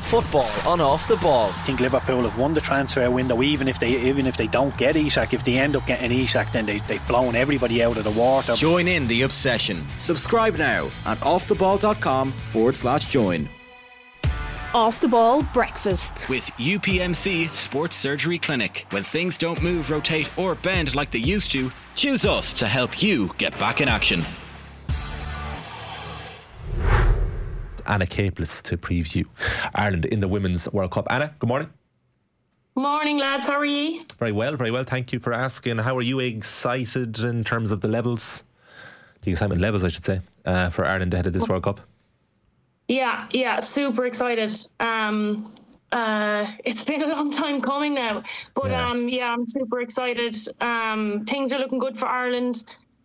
Football on Off the Ball. I think Liverpool have won the transfer window. Even if they don't get Isak, if they end up getting Isak, then they've blown everybody out of the water. Join in the obsession. Subscribe now at offtheball.com/join. Off the Ball Breakfast with UPMC Sports Surgery Clinic. When things don't move, rotate or bend like they used to, choose us to help you get back in action. Anna Capeless to preview Ireland in the Women's World Cup. Anna, good morning. Morning, lads. How are you? Very well. Thank you for asking. How are you excited in terms of the excitement levels, I should say, for Ireland ahead of this World Cup? Yeah, super excited. It's been a long time coming now, but I'm super excited. Things are looking good for Ireland.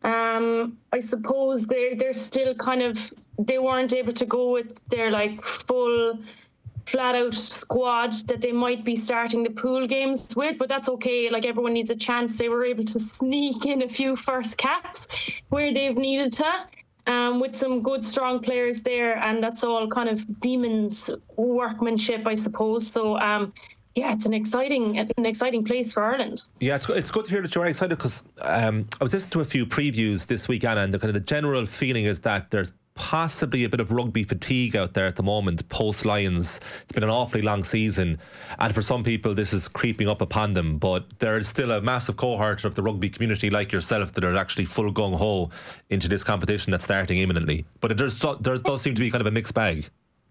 I suppose they're still they weren't able to go with their full flat out squad that they might be starting the pool games with, but that's okay. Everyone needs a chance. They were able to sneak in a few first caps where they've needed to, with some good strong players there, and that's all kind of Beeman's workmanship, I suppose. So it's an exciting place for Ireland. Yeah, it's good to hear that you're excited, because I was listening to a few previews this week, Anna, and the general feeling is that there's possibly a bit of rugby fatigue out there at the moment post Lions. It's been an awfully long season, and for some people this is creeping up upon them, but there's still a massive cohort of the rugby community like yourself that are actually full gung-ho into this competition that's starting imminently. But there does seem to be kind of a mixed bag.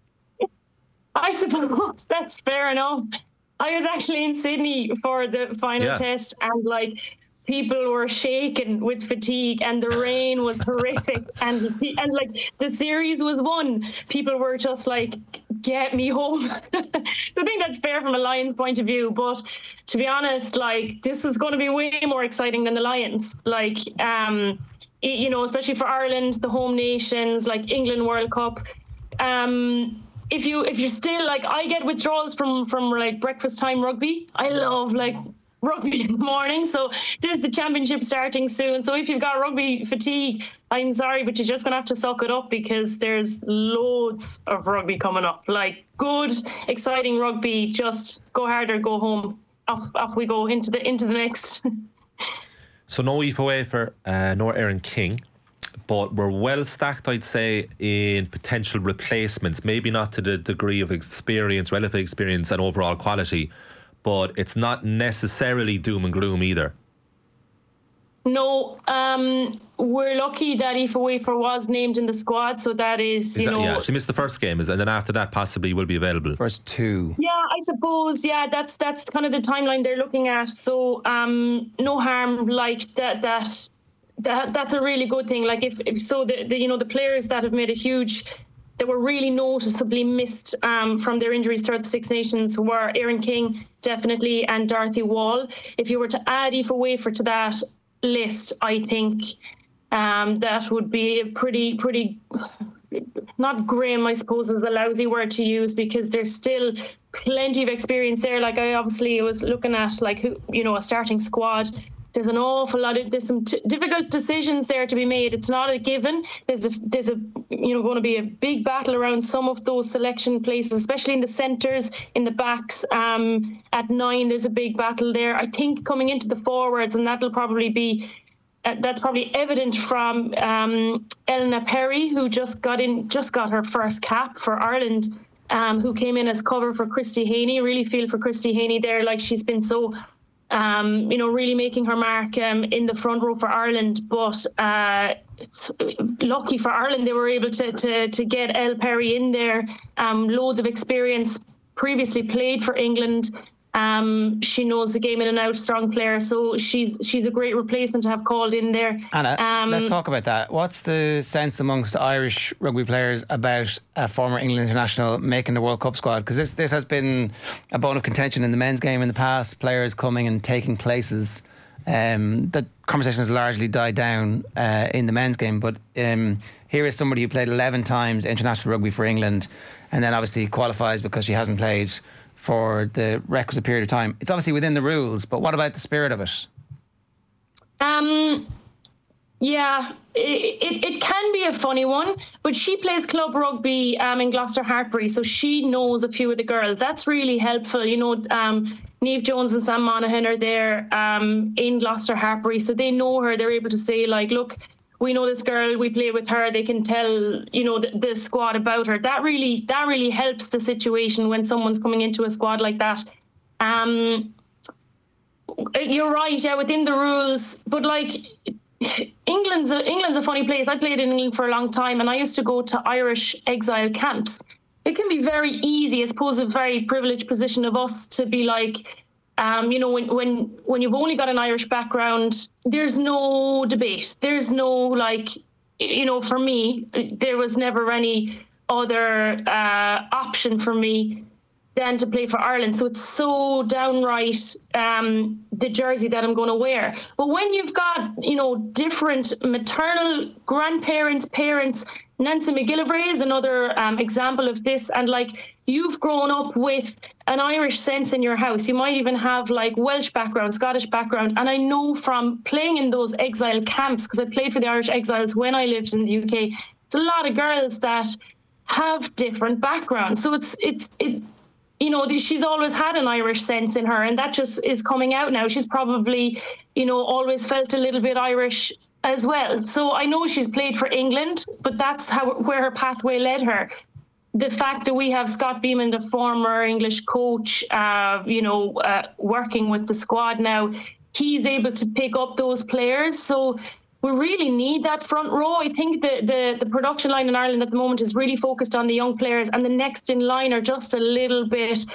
I suppose that's fair enough. I was actually in Sydney for the final test, and people were shaken with fatigue, and the rain was horrific, and the series was won. People were just get me home. So I think that's fair from a Lions point of view, but to be honest, this is going to be way more exciting than the Lions. Especially for Ireland, the home nations, England World Cup. If you're still I get withdrawals from breakfast time rugby. I love rugby in the morning, so there's the championship starting soon. So if you've got rugby fatigue, I'm sorry, but you're just gonna have to suck it up, because there's loads of rugby coming up. Good, exciting rugby. Just go harder, go home. Off we go into the next. So no Aoife Wafer, nor Erin King, but we're well stacked, I'd say, in potential replacements. Maybe not to the degree of experience, relative experience and overall quality, but it's not necessarily doom and gloom either. No, we're lucky that Aoife Wafer was named in the squad, so that is, Yeah, she missed the first game, and then after that possibly will be available. First two. Yeah, I suppose, that's kind of the timeline they're looking at. So no harm, that's a really good thing. If so, the players that have made that were really noticeably missed from their injuries throughout the Six Nations were Erin King, definitely, and Dorothy Wall. If you were to add Aoife Wafer to that list, I think that would be a pretty, not grim, I suppose is a lousy word to use, because there's still plenty of experience there. I obviously was looking at a starting squad. There's an awful lot there's some difficult decisions there to be made. It's not a given. There's going to be a big battle around some of those selection places, especially in the centres, in the backs. At 9, there's a big battle there. I think coming into the forwards, and that'll probably be that's probably evident from Elna Perry, who just got her first cap for Ireland, who came in as cover for Christy Haney. Really feel for Christy Haney there. She's been so really making her mark in the front row for Ireland. But it's lucky for Ireland they were able to get Elle Perry in there. Loads of experience, previously played for England. She knows the game in and out, strong player. So she's a great replacement to have called in there. Anna, let's talk about that. What's the sense amongst Irish rugby players about a former England international making the World Cup squad? Because this has been a bone of contention in the men's game in the past, players coming and taking places. The conversation has largely died down in the men's game, but here is somebody who played 11 times international rugby for England, and then obviously qualifies because she hasn't played for the requisite period of time. It's obviously within the rules, but what about the spirit of it? Yeah, it can be a funny one, but she plays club rugby in Gloucester Hartbury, so she knows a few of the girls. That's really helpful. Niamh Jones and Sam Monaghan are there in Gloucester Hartbury, so they know her. They're able to say, like, look, we know this girl, we play with her. They can tell, the squad about her. That really helps the situation when someone's coming into a squad like that. You're right, yeah, within the rules, but like England's a funny place. I played in England for a long time, and I used to go to Irish exile camps. It can be very easy, I suppose, a very privileged position of us to be like, when you've only got an Irish background, there's no debate. There's no for me, there was never any other option for me than to play for Ireland. So it's so downright the jersey that I'm going to wear. But when you've got, different maternal grandparents, parents, Nancy McGillivray is another example of this. And you've grown up with an Irish sense in your house. You might even have Welsh background, Scottish background. And I know from playing in those exile camps, because I played for the Irish Exiles when I lived in the UK, it's a lot of girls that have different backgrounds. So she's always had an Irish sense in her, and that just is coming out now. She's probably, always felt a little bit Irish as well. So I know she's played for England, but that's where her pathway led her. The fact that we have Scott Beeman, the former English coach, working with the squad now, he's able to pick up those players. So we really need that front row. I think the production line in Ireland at the moment is really focused on the young players, and the next in line are just a little bit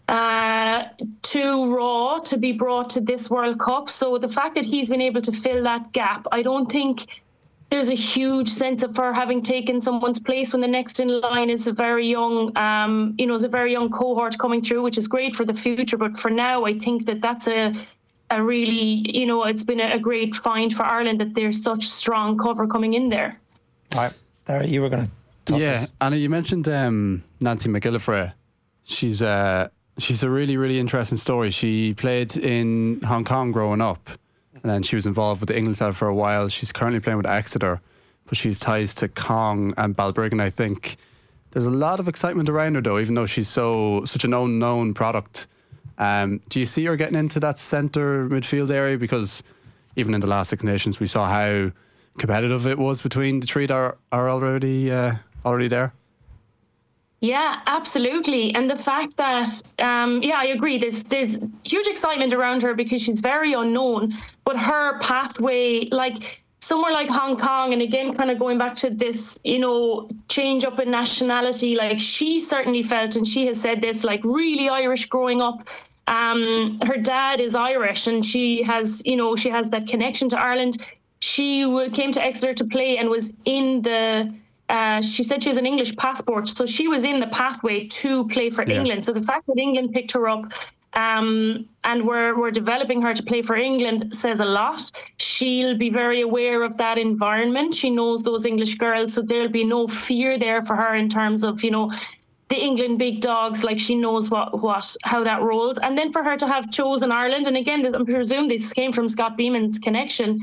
too raw to be brought to this World Cup. So the fact that he's been able to fill that gap, I don't think there's a huge sense of her having taken someone's place when the next in line is a very young, is a very young cohort coming through, which is great for the future. But for now, I think that's a really, it's been a great find for Ireland that there's such strong cover coming in there. All right, Darragh, you were going to talk Yeah, Anna, you mentioned Nancy McGillivray. She's a really, really interesting story. She played in Hong Kong growing up, and then she was involved with the England side for a while. She's currently playing with Exeter, but she's ties to Cong and Balbriggan, I think. There's a lot of excitement around her, though, even though she's such an unknown product. Do you see her getting into that centre midfield area? Because even in the last Six Nations, we saw how competitive it was between the three that are already there. Yeah, absolutely. And the fact that, I agree. There's huge excitement around her because she's very unknown, but her pathway, somewhere like Hong Kong, and again, kind of going back to this, change up in nationality, she certainly felt, and she has said this, really Irish growing up. Her dad is Irish, and she has that connection to Ireland. She came to Exeter to play and was in the, she said she has an English passport, so she was in the pathway to play for England. So the fact that England picked her up and we're developing her to play for England says a lot. She'll be very aware of that environment. She knows those English girls, so there'll be no fear there for her in terms of, the England big dogs. She knows how that rolls. And then for her to have chosen Ireland, and again, I presume this came from Scott Beeman's connection.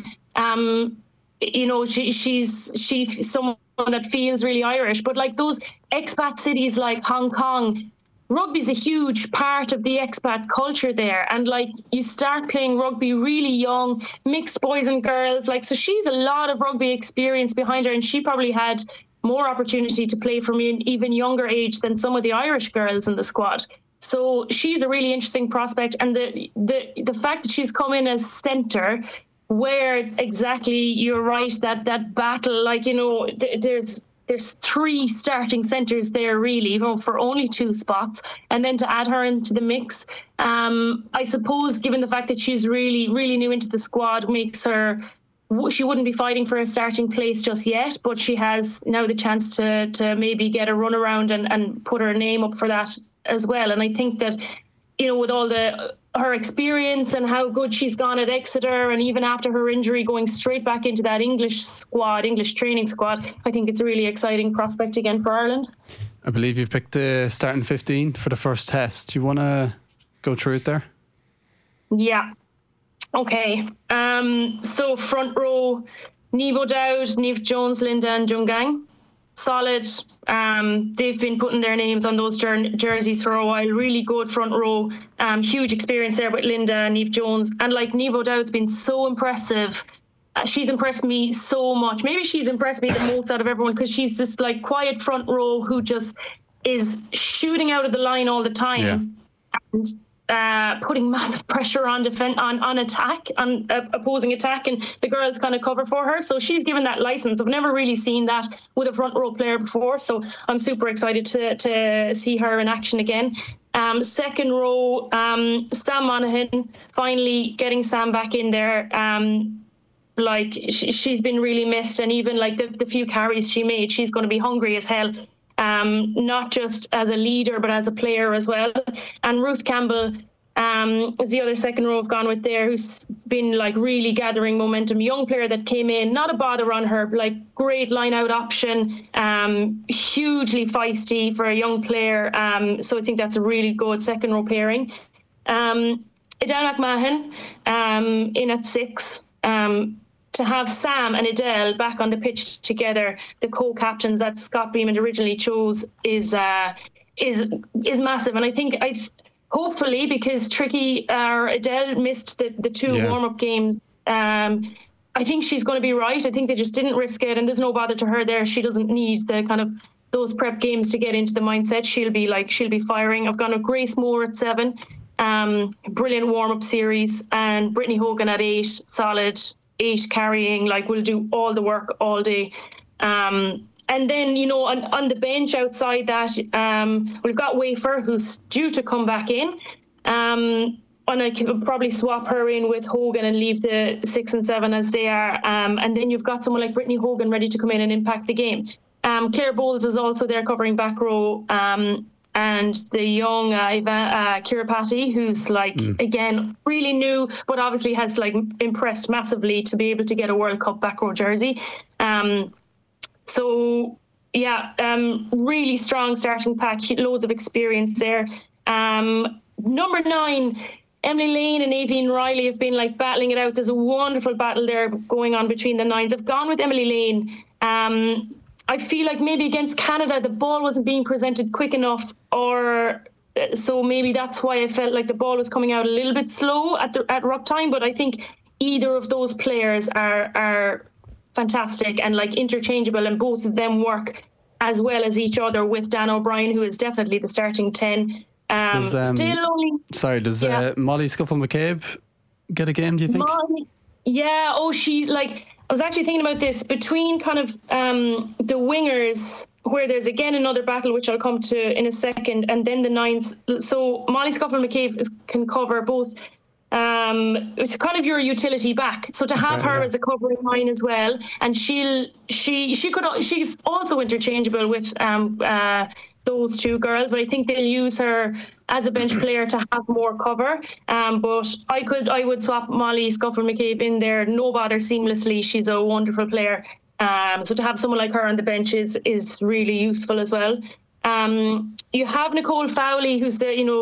She's someone that feels really Irish. But those expat cities like Hong Kong, rugby's a huge part of the expat culture there. And you start playing rugby really young, mixed boys and girls. So she's a lot of rugby experience behind her, and she probably had more opportunity to play from an even younger age than some of the Irish girls in the squad. So she's a really interesting prospect. And the fact that she's come in as centre, where exactly you're right, that battle, there's three starting centres there really, for only two spots, and then to add her into the mix, I suppose, given the fact that she's really, really new into the squad, makes her, she wouldn't be fighting for a starting place just yet, but she has now the chance to maybe get a run around and put her name up for that as well. And I think that, with all her experience and how good she's gone at Exeter, and even after her injury going straight back into that English training squad, I think it's a really exciting prospect again for Ireland. I believe you've picked the starting 15 for the first test. Do you want to go through it there? Yeah. Okay. So front row, Niamh O'Dowd, Niamh Jones, Linda and Jungang. Solid. They've been putting their names on those jerseys for a while. Really good front row. Huge experience there with Linda and Niamh Jones. And like Niamh O'Dowd's been so impressive. She's impressed me so much. Maybe she's impressed me the most out of everyone because she's this like quiet front row who just is shooting out of the line all the time and putting massive pressure on attack, on opposing attack, and the girls kind of cover for her. So she's given that license. I've never really seen that with a front row player before. So I'm super excited to see her in action again. Second row, Sam Monaghan, finally getting Sam back in there. Like she's been really missed, and even like the few carries she made, she's going to be hungry as hell, not just as a leader but as a player as well. And Ruth Campbell is the other second row I've gone with there, who's been like really gathering momentum. Young player that came in, not a bother on her, like great line out option, hugely feisty for a young player. So I think that's a really good second row pairing. Adele McMahon in at 6. To have Sam and Adele back on the pitch together, the co-captains that Scott Beeman originally chose, is massive. And I think hopefully, because Adele missed the 2 warm-up games, I think she's going to be right. I think they just didn't risk it, and there's no bother to her there. She doesn't need the kind of those prep games to get into the mindset. She'll be firing. I've gone with Grace Moore at 7. Brilliant warm-up series, and Brittany Hogan at 8, solid 8 carrying, like will do all the work all day. And then, you know, on the bench outside that, we've got Wafer, who's due to come back in. And I could probably swap her in with Hogan and leave the 6 and 7 as they are. And then you've got someone like Brittany Hogan ready to come in and impact the game. Claire Bowles is also there covering back row. And the young Kira Patty, who's like, again, really new, but obviously has like impressed massively to be able to get a World Cup back row jersey. Really strong starting pack, loads of experience there. Number 9, Emily Lane and Avian Riley have been like battling it out. There's a wonderful battle there going on between the 9s. I've gone with Emily Lane. I feel like maybe against Canada, the ball wasn't being presented quick enough, so maybe that's why I felt like the ball was coming out a little bit slow at ruck time. But I think either of those players are fantastic and like interchangeable, and both of them work as well as each other with Dan O'Brien, who is definitely the starting 10. Does Molly Scuffle-McCabe get a game, do you think? She like... I was actually thinking about this between kind of the wingers, where there's again another battle, which I'll come to in a second, and then the 9s. So Molly Scuffle-McCabe can cover both. It's kind of your utility back. So to have her as a covering 9 as well, and she's also interchangeable with those 2 girls, but I think they'll use her as a bench player to have more cover. But I would swap Molly Scuffle-McCabe in there, no bother, seamlessly. She's a wonderful player. So to have someone like her on the bench is really useful as well. You have Nicole Fowley, who's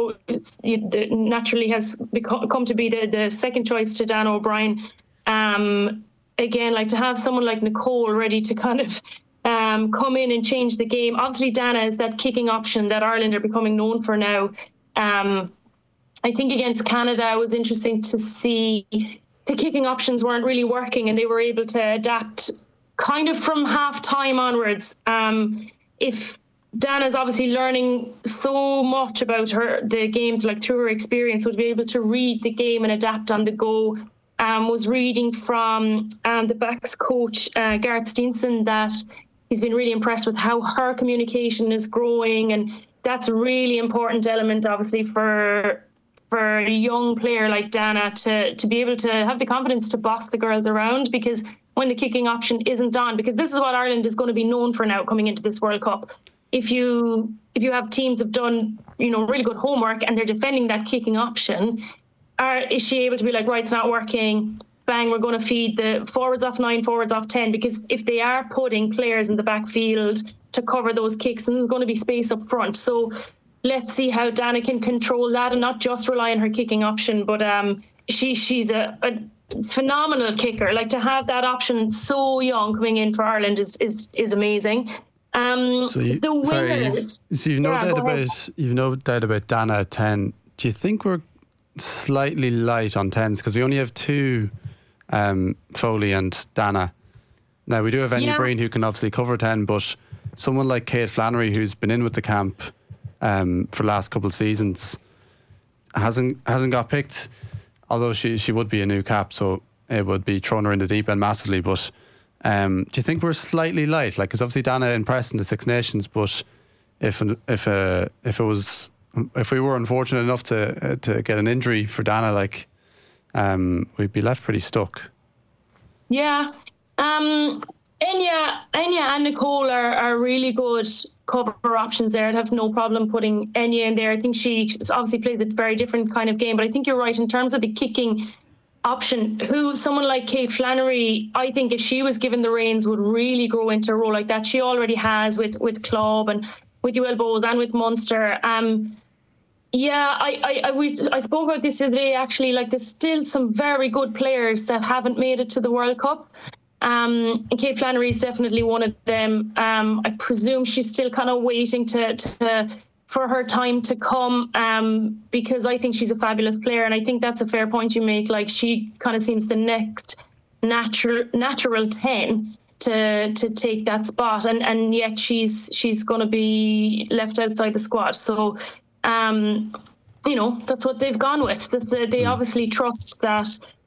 naturally has come to be the second choice to Dan O'Brien. Again, like to have someone like Nicole ready to kind of come in and change the game. Obviously, Dana is that kicking option that Ireland are becoming known for now. I think against Canada, it was interesting to see the kicking options weren't really working, and they were able to adapt kind of from half time onwards. If Dana's obviously learning so much about the game, like through her experience, would be able to read the game and adapt on the go. Was reading from the backs coach, Gareth Steenson, that he's been really impressed with how her communication is growing, and that's a really important element, obviously, for a young player like Dana to be able to have the confidence to boss the girls around, because when the kicking option isn't on, because this is what Ireland is going to be known for now coming into this World Cup. If you have teams have done really good homework and they're defending that kicking option, is she able to be like, right, it's not working, bang, we're going to feed the forwards off 9, forwards off 10, because if they are putting players in the backfield to cover those kicks, and there's going to be space up front. So let's see how Dana can control that and not just rely on her kicking option, but she's a phenomenal kicker. Like, to have that option so young coming in for Ireland is amazing. The winners. You've no doubt about Dana at 10. Do you think we're slightly light on 10s? Because we only have two, Foley and Dana. Now, we do have Enya Breen, who can obviously cover 10, but someone like Kate Flannery, who's been in with the camp for the last couple of seasons, hasn't got picked, although she would be a new cap, so it would be throwing her in the deep end massively. But do you think we're slightly light? Like, because obviously Dana impressed in the Six Nations, but if we were unfortunate enough to get an injury for Dana, like, we'd be left pretty stuck. Yeah. Enya and Nicole are really good cover options there. I'd have no problem putting Enya in there. I think she obviously plays a very different kind of game, but I think you're right in terms of the kicking option. Someone like Kate Flannery, I think if she was given the reins, would really grow into a role like that. She already has with Club and with UL Bohs and with Munster. I spoke about this the other day, actually. Like, there's still some very good players that haven't made it to the World Cup. And Kate Flannery is definitely one of them. I presume she's still kind of waiting for her time to come, because I think she's a fabulous player, and I think that's a fair point you make. Like, she kind of seems the next natural 10 to take that spot, and yet she's going to be left outside the squad. So, that's what they've gone with. They obviously trust that.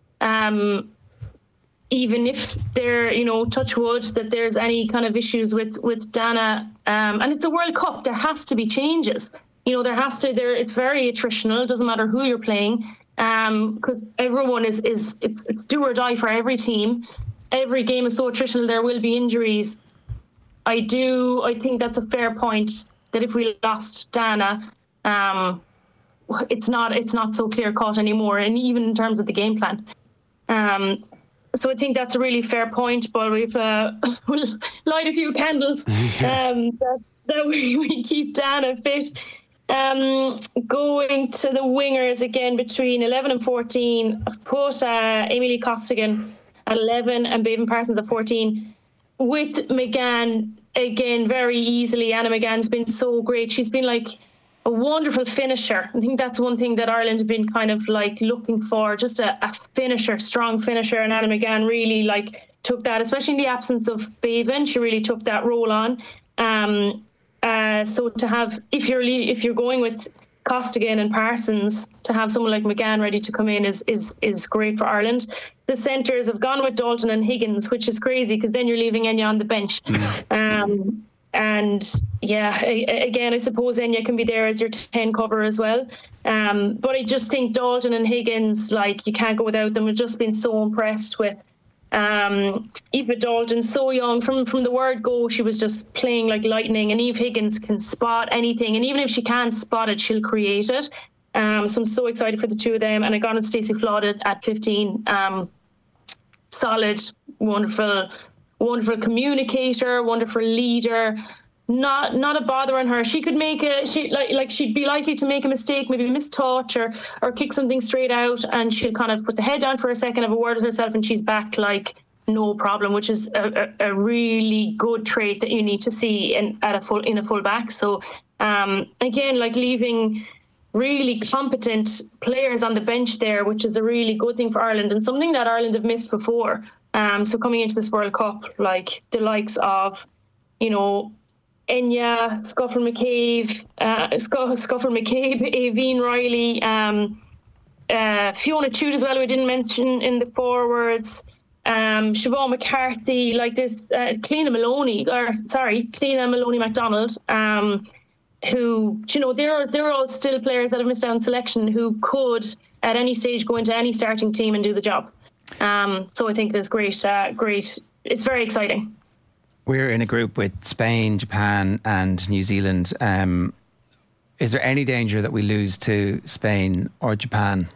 Even if they're, touch wood, that there's any kind of issues with Dana, and it's a World Cup, there has to be changes. It's very attritional. It doesn't matter who you're playing, because everyone it's do or die for every team. Every game is so attritional. There will be injuries. I think that's a fair point, that if we lost Dana, it's not so clear cut anymore, and even in terms of the game plan. So I think that's a really fair point, but we'll light a few candles that we keep Dana fit. Going to the wingers again, between 11 and 14, I've put Aimee Costigan at 11 and Bevan Parsons at 14. With McGann, again, very easily. Anna McGann's been so great. She's been like a wonderful finisher. I think that's one thing that Ireland have been kind of like looking for, just a finisher, strong finisher. And Anna McGann really like took that, especially in the absence of Bevan. She really took that role on. So to have, if you're going with Costigan and Parsons, to have someone like McGann ready to come in is great for Ireland. The centres have gone with Dalton and Higgins, which is crazy, because then you're leaving Enya on the bench. And yeah, again, I suppose Enya can be there as your 10 cover as well. But I just think Dalton and Higgins, like, you can't go without them. I've just been so impressed with Eva Dalton, so young. From the word go, she was just playing like lightning. And Eve Higgins can spot anything. And even if she can't spot it, she'll create it. So I'm so excited for the two of them. And I got on Stacey Flood at 15. Solid, wonderful communicator, wonderful leader. Not a bother on her. She could make she'd be likely to make a mistake, maybe miss touch or kick something straight out, and she'll kind of put the head down for a second, have a word with herself, and she's back like no problem, which is a really good trait that you need to see in a full back. So again, like, leaving really competent players on the bench there, which is a really good thing for Ireland, and something that Ireland have missed before. So coming into this World Cup, like the likes of, Enya, Scuffle McCabe, Aveen Riley, Fiona Tude as well, we didn't mention in the forwards, Siobhan McCarthy, like there's Cleena Maloney MacDonald, who, they're all still players that have missed out on selection, who could at any stage go into any starting team and do the job. So I think there's great. It's very exciting. We're in a group with Spain, Japan and New Zealand. Is there any danger that we lose to Spain or Japan?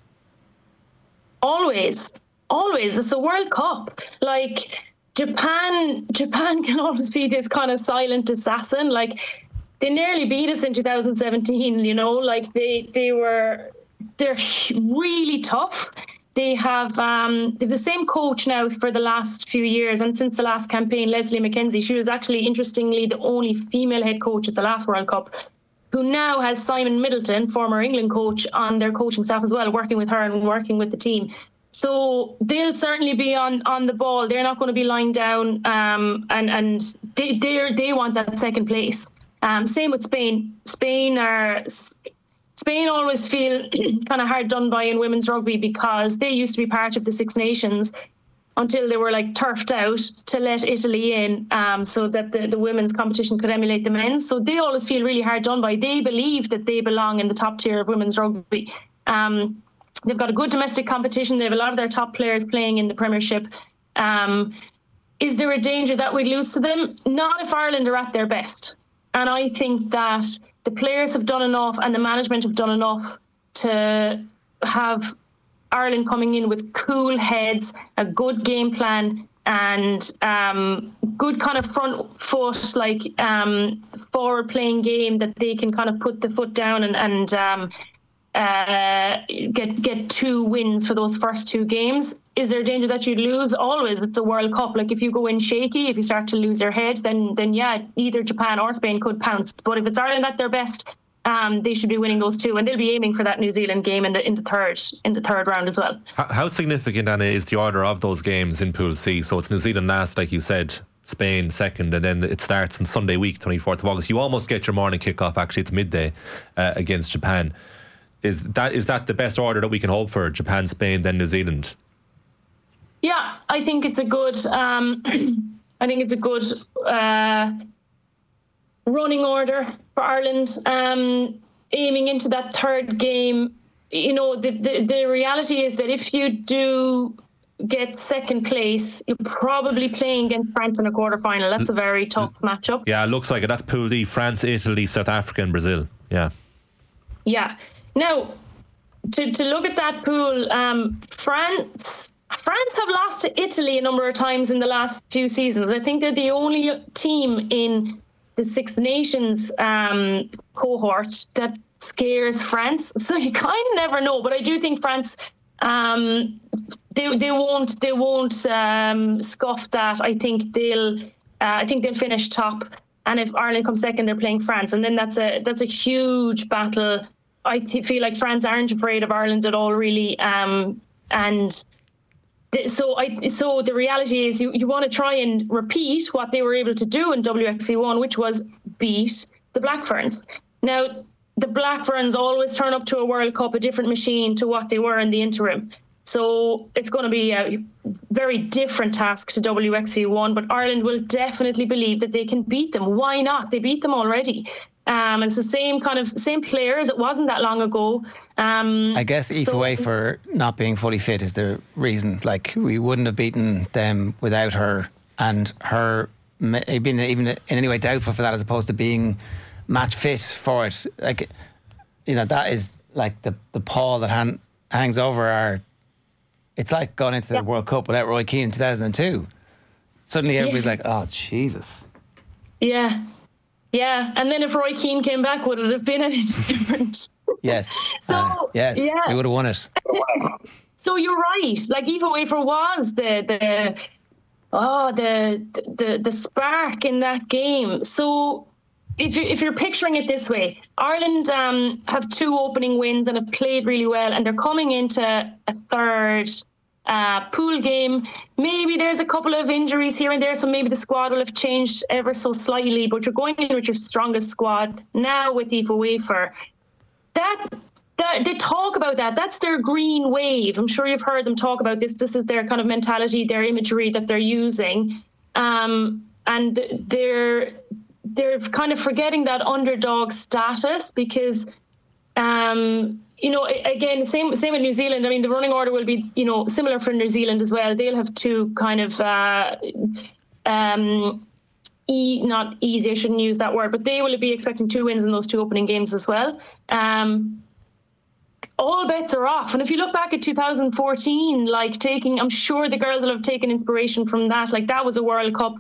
Always. It's the World Cup. Like, Japan can always be this kind of silent assassin. Like, they nearly beat us in 2017, like they're really tough. they have the same coach now for the last few years, and since the last campaign, Leslie McKenzie. She was actually, interestingly, the only female head coach at the last World Cup, who now has Simon Middleton, former England coach, on their coaching staff as well, working with her and working with the team. So they'll certainly be on the ball. They're not going to be lying down, and they want that second place. Same with Spain. Spain always feel kind of hard done by in women's rugby because they used to be part of the Six Nations until they were like turfed out to let Italy in, so that the women's competition could emulate the men's. So they always feel really hard done by. They believe that they belong in the top tier of women's rugby. They've got a good domestic competition. They have a lot of their top players playing in the Premiership. Is there a danger that we'd lose to them? Not if Ireland are at their best. And I think that the players have done enough and the management have done enough to have Ireland coming in with cool heads, a good game plan, and good kind of front foot, like forward playing game that they can kind of put the foot down and get 2 wins for those first 2 games. Is there a danger that you'd lose? Always. It's a World Cup. Like if you go in shaky, if you start to lose your head, then yeah, either Japan or Spain could pounce. But if it's Ireland at their best, they should be winning those 2, and they'll be aiming for that New Zealand game in the third round as well. How significant, Anna, is the order of those games in Pool C? So it's New Zealand last, like you said, Spain second, and then it starts on Sunday week, 24th of August. You almost get your morning kickoff. Actually, it's midday against Japan. Is that the best order that we can hope for? Japan, Spain, then New Zealand. Yeah, I think it's a good. Running order for Ireland. Aiming into that third game, you know, the reality is that if you do get second place, you're probably playing against France in a quarterfinal. That's a very tough matchup. Yeah, it looks like it. That's Pool D: France, Italy, South Africa, and Brazil. Yeah. Now, to look at that pool, France have lost to Italy a number of times in the last few seasons. I think they're the only team in the Six Nations cohort that scares France. So you kind of never know. But I do think France, they won't scoff that. I think they'll finish top. And if Ireland comes second, they're playing France, and then that's a huge battle. I feel like France aren't afraid of Ireland at all, really. So the reality is you want to try and repeat what they were able to do in WXV1, which was beat the Black Ferns. Now, the Black Ferns always turn up to a World Cup a different machine to what they were in the interim. So it's going to be a very different task to WXV1, but Ireland will definitely believe that they can beat them. Why not? They beat them already. It's the same players. It wasn't that long ago. I guess Aoife Wafer not being fully fit is the reason. Like, we wouldn't have beaten them without her, and her being even in any way doubtful for that, as opposed to being match fit for it. Like, you know, that is like the pall that hangs over our. It's like going into the World Cup without Roy Keane in 2002. Suddenly everybody's like, oh, Jesus. Yeah. Yeah, and then if Roy Keane came back, would it have been any different? Yes. Yes, we would have won it. So you're right. Like, Aoife Wafer was the spark in that game. So if you're picturing it this way, Ireland have 2 opening wins and have played really well, and they're coming into a third pool game. Maybe there's a couple of injuries here and there, so maybe the squad will have changed ever so slightly, but you're going in with your strongest squad now with Aoife Wafer. That they talk about that. That's their green wave. I'm sure you've heard them talk about this. This is their kind of mentality, their imagery that they're using, and they're kind of forgetting that underdog status because. You know, again, same with New Zealand. I mean, the running order will be, you know, similar for New Zealand as well. They'll have 2 kind of, not easy, I shouldn't use that word, but they will be expecting 2 wins in those 2 opening games as well. All bets are off. And if you look back at 2014, I'm sure the girls will have taken inspiration from that. Like, that was a World Cup.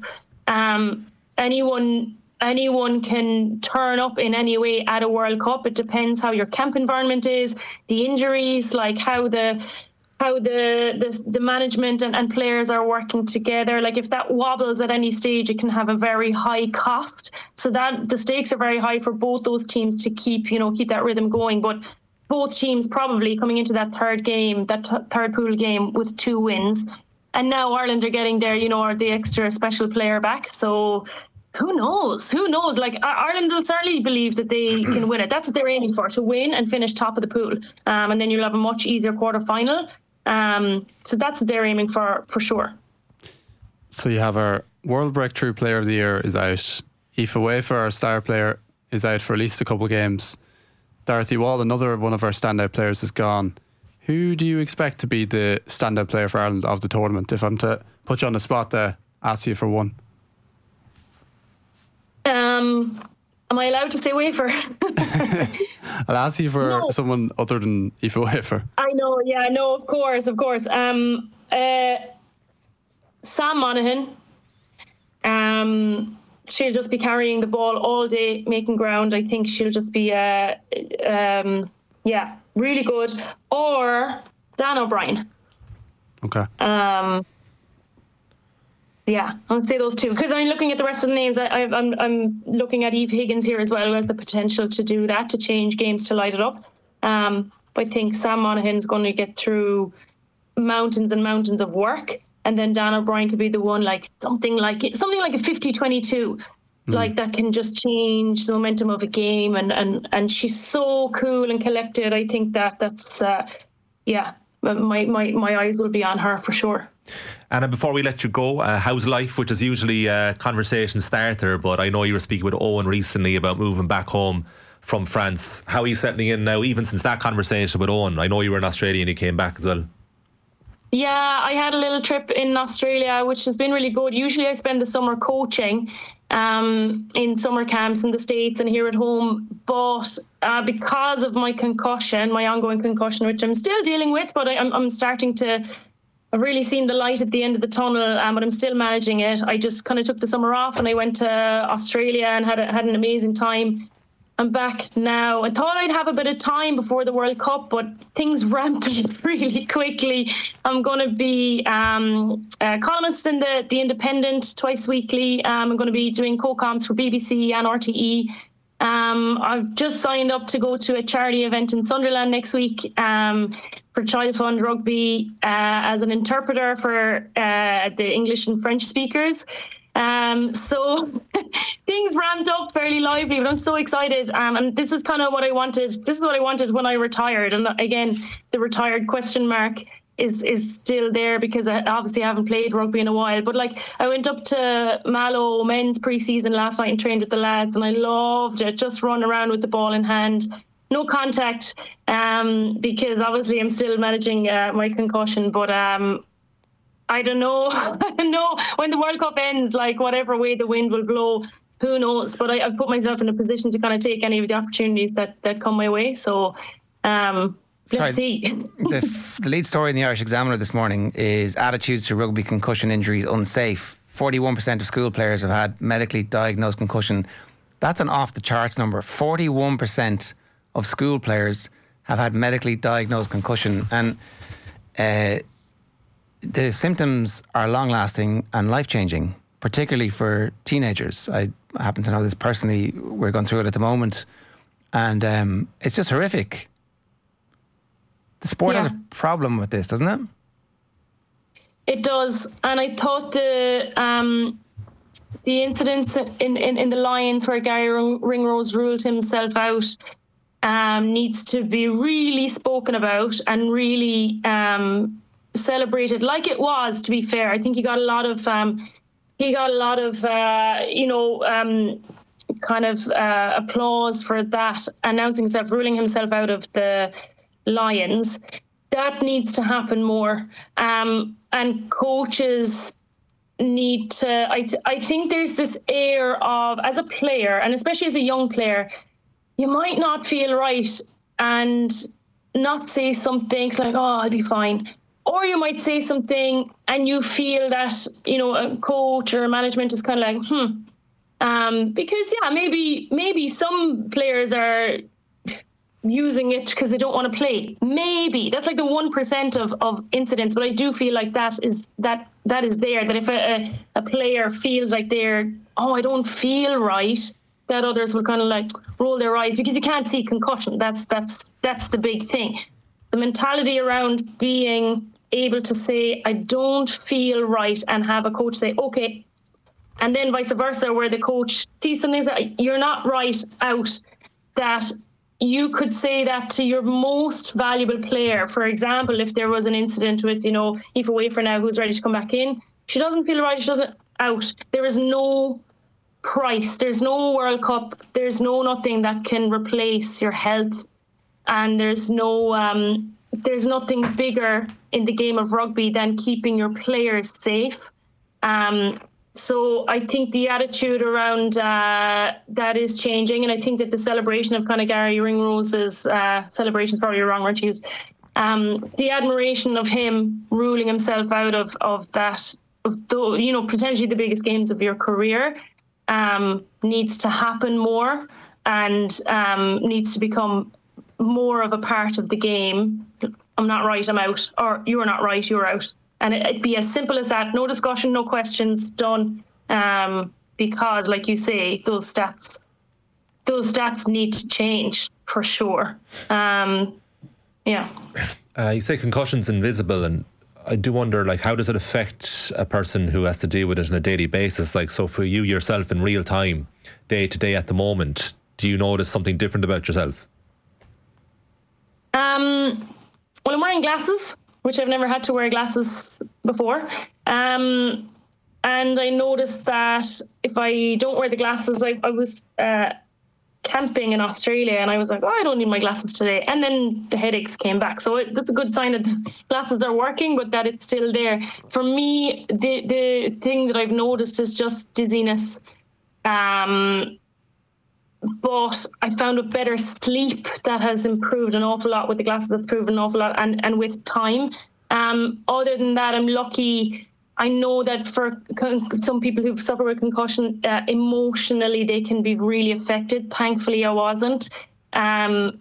Anyone can turn up in any way at a World Cup. It depends how your camp environment is, the injuries, like how the how the management and players are working together. Like if that wobbles at any stage, it can have a very high cost. So that the stakes are very high for both those teams to keep that rhythm going. But both teams probably coming into that third game, third pool game with 2 wins. And now Ireland are getting their, the extra special player back. So who knows? Like Ireland will certainly believe that they can win it. That's what they're aiming for, to win and finish top of the pool. And then you'll have a much easier quarter-final. So that's what they're aiming for sure. So you have our World Breakthrough Player of the Year is out. Aoife Wafer, our star player, is out for at least a couple of games. Dorothy Wall, another one of our standout players, is gone. Who do you expect to be the standout player for Ireland of the tournament? If I'm to put you on the spot to ask you for one. Am I allowed to say Wafer? I'll ask you for someone other than Aoife Wafer. I know, yeah, no, of course. Sam Monaghan. She'll just be carrying the ball all day, making ground. I think she'll just be, really good. Or Dan O'Brien. Okay. Yeah, I would say those two, because I'm looking at the rest of the names. I'm looking at Eve Higgins here as well, who has the potential to do that, to change games, to light it up. But I think Sam Monaghan's going to get through mountains and mountains of work, and then Dan O'Brien could be the one, like something like a 50-22, like that can just change the momentum of a game. And she's so cool and collected. I think that's my eyes will be on her for sure. Anna, before we let you go, how's life, which is usually a conversation starter, but I know you were speaking with Owen recently about moving back home from France. How are you settling in now, even since that conversation with Owen? I know you were in Australia and you came back as well. Yeah, I had a little trip in Australia, which has been really good. Usually I spend the summer coaching in summer camps in the States and here at home. But because of my ongoing concussion, which I'm still dealing with, but I'm starting to... I've really seen the light at the end of the tunnel, but I'm still managing it. I just kind of took the summer off and I went to Australia and had an amazing time. I'm back now. I thought I'd have a bit of time before the World Cup, but things ramped up really quickly. I'm going to be a columnist in the Independent twice weekly. I'm going to be doing co-coms for BBC and RTE. I've just signed up to go to a charity event in Sunderland next week for Child Fund Rugby as an interpreter for the English and French speakers. So things ramped up fairly lively, but I'm so excited. And this is kind of what I wanted. This is what I wanted when I retired. And again, the retired question mark is still there because I obviously haven't played rugby in a while. But like I went up to Mallow men's pre-season last night and trained with the lads, and I loved it. Just run around with the ball in hand, no contact, because obviously I'm still managing my concussion. But I don't know. I don't know when the World Cup ends, like whatever way the wind will blow, who knows? But I've put myself in a position to kind of take any of the opportunities that come my way. So let's see. The lead story in the Irish Examiner this morning is attitudes to rugby concussion injuries unsafe. 41% of school players have had medically diagnosed concussion. That's an off the charts number. 41% of school players have had medically diagnosed concussion. And the symptoms are long-lasting and life-changing, particularly for teenagers. I happen to know this personally. We're going through it at the moment. And it's just horrific. The sport has a problem with this, doesn't it? It does. And I thought the incidents in the Lions where Gary Ringrose ruled himself out needs to be really spoken about and really celebrated, like it was. To be fair, I think he got a lot of applause for that, announcing himself, ruling himself out of the Lions. That needs to happen more, and coaches need to. I think there's this air of, as a player, and especially as a young player, you might not feel right and not say something like, "Oh, I'll be fine." Or you might say something and you feel that, a coach or management is kind of like, because maybe some players are using it because they don't want to play. Maybe that's like the 1% of incidents, but I do feel like that is there. That if a player feels like I don't feel right, that others will kind of like roll their eyes because you can't see concussion. That's the big thing. The mentality around being able to say I don't feel right and have a coach say okay, and then vice versa, where the coach sees something that you're not right out, that you could say that to your most valuable player. For example, if there was an incident with, Aoife Wafer now, who's ready to come back in, she doesn't feel right, she doesn't out. There is no price, there's no World Cup, there's no nothing that can replace your health, and there's nothing bigger in the game of rugby than keeping your players safe. So I think the attitude around that is changing, and I think that the celebration of kind of Gary Ringrose's celebration is probably a wrong word to use. The admiration of him ruling himself out of potentially the biggest games of your career needs to happen more, and needs to become more of a part of the game. I'm not right, I'm out, or you're not right, you're out. And it'd be as simple as that. No discussion, no questions, done. Because, like you say, those stats need to change for sure. Yeah. You say concussion's invisible, and I do wonder, like, how does it affect a person who has to deal with it on a daily basis? Like, so for you yourself in real time, day to day at the moment, do you notice something different about yourself? Well, I'm wearing glasses, which I've never had to wear glasses before. And I noticed that if I don't wear the glasses, I was camping in Australia, and I was like, I don't need my glasses today. And then the headaches came back. So that's a good sign that the glasses are working, but that it's still there. For me, the thing that I've noticed is just dizziness. But I found a better sleep that has improved an awful lot with the glasses. That's proven an awful lot, and with time. Other than that, I'm lucky. I know that for some people who've suffered with concussion, emotionally they can be really affected. Thankfully, I wasn't, I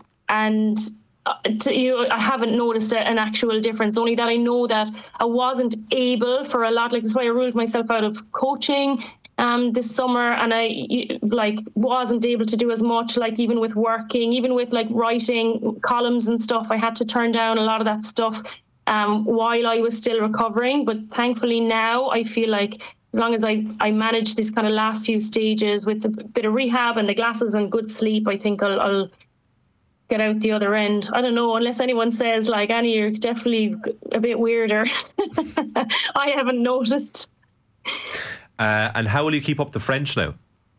haven't noticed an actual difference. Only that I know that I wasn't able for a lot. Like, that's why I ruled myself out of coaching this summer, and I wasn't able to do as much, like even with working, even with like writing columns and stuff. I had to turn down a lot of that stuff while I was still recovering. But thankfully now I feel like as long as I manage this kind of last few stages with a bit of rehab and the glasses and good sleep, I think I'll get out the other end. I don't know, unless anyone says like, Annie, you're definitely a bit weirder. I haven't noticed. And how will you keep up the French now?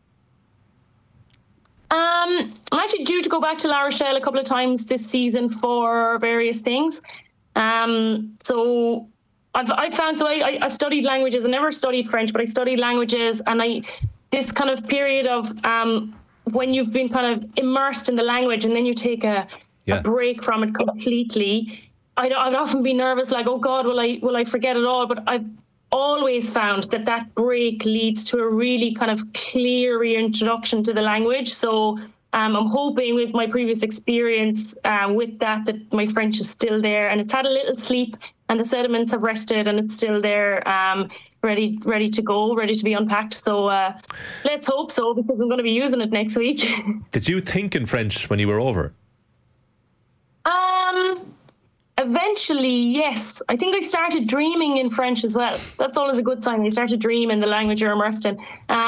I'm actually due to go back to La Rochelle a couple of times this season for various things. So I found, I studied languages. I never studied French, but I studied languages. And this kind of period of when you've been kind of immersed in the language and then you take a break from it completely, I'd often be nervous, like, oh God, will I forget it all? But I've always found that break leads to a really kind of clear reintroduction to the language. So I'm hoping with my previous experience with that my French is still there, and it's had a little sleep and the sediments have rested and it's still there, ready to go, ready to be unpacked. So let's hope so, because I'm going to be using it next week. Did you think in French when you were over? Eventually, yes. I think I started dreaming in French as well. That's always a good sign. You start to dream in the language you're immersed in.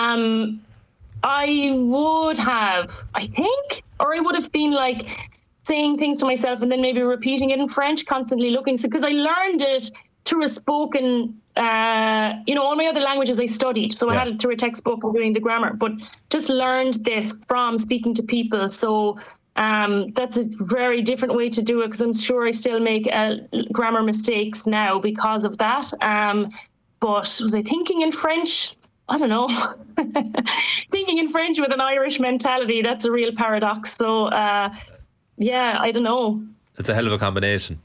I would have, I think, or I would have been like saying things to myself and then maybe repeating it in French, constantly looking. So, because I learned it through a spoken, all my other languages I studied. So I had it through a textbook and doing the grammar, but just learned this from speaking to people. So that's a very different way to do it, because I'm sure I still make grammar mistakes now because of that. But was I thinking in French? I don't know. Thinking in French with an Irish mentality, that's a real paradox. So, I don't know. It's a hell of a combination.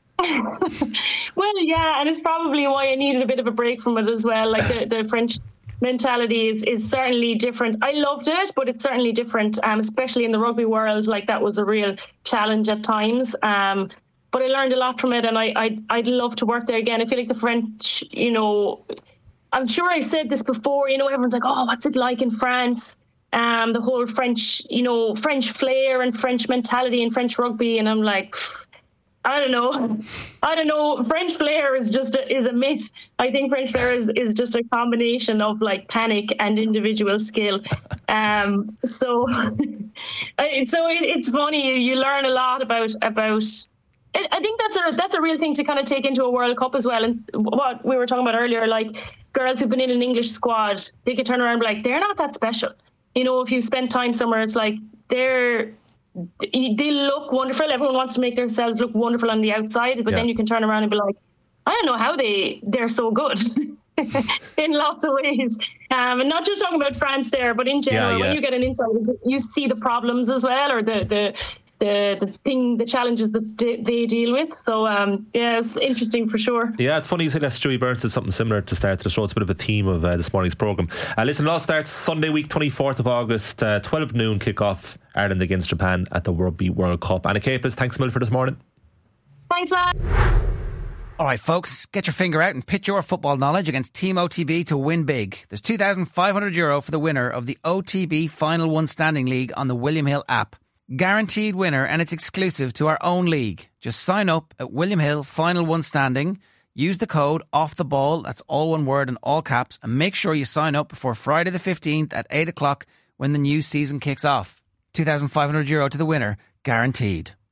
Well, yeah, and it's probably why I needed a bit of a break from it as well. Like the French mentality is certainly different. I loved it, but it's certainly different, especially in the rugby world. Like, that was a real challenge at times. But I learned a lot from it, and I'd love to work there again. I feel like the French, I'm sure I said this before, everyone's like, oh, what's it like in France? The whole French, French flair and French mentality and French rugby. And I'm like, I don't know. French flair is just is a myth. I think French flair is just a combination of like panic and individual skill. So it's funny. You learn a lot about. I think that's a real thing to kind of take into a World Cup as well. And what we were talking about earlier, like girls who've been in an English squad, they could turn around and be like, they're not that special. If you spend time somewhere, it's like they look wonderful. Everyone wants to make themselves look wonderful on the outside, but then you can turn around and be like, I don't know how they're so good in lots of ways. And not just talking about France there, but in general, when you get an insight, you see the problems as well, or the challenges that they deal with. So it's interesting for sure. Yeah, it's funny you say that. Stewie Burns is something similar to start the show. It's a bit of a theme of this morning's programme. Listen, it all starts Sunday week, 24th of August, 12 noon kick-off, Ireland against Japan at the Rugby World Cup. Anna Capis, thanks a million for this morning. Thanks, lad. All right, folks, get your finger out and pit your football knowledge against Team OTB to win big. There's €2,500 for the winner of the OTB Final One Standing League on the William Hill app. Guaranteed winner, and it's exclusive to our own league. Just sign up at William Hill Final One Standing. Use the code OFFTHEBALL, that's all one word in all caps, and make sure you sign up before Friday the 15th at 8 o'clock when the new season kicks off. €2,500 to the winner, guaranteed.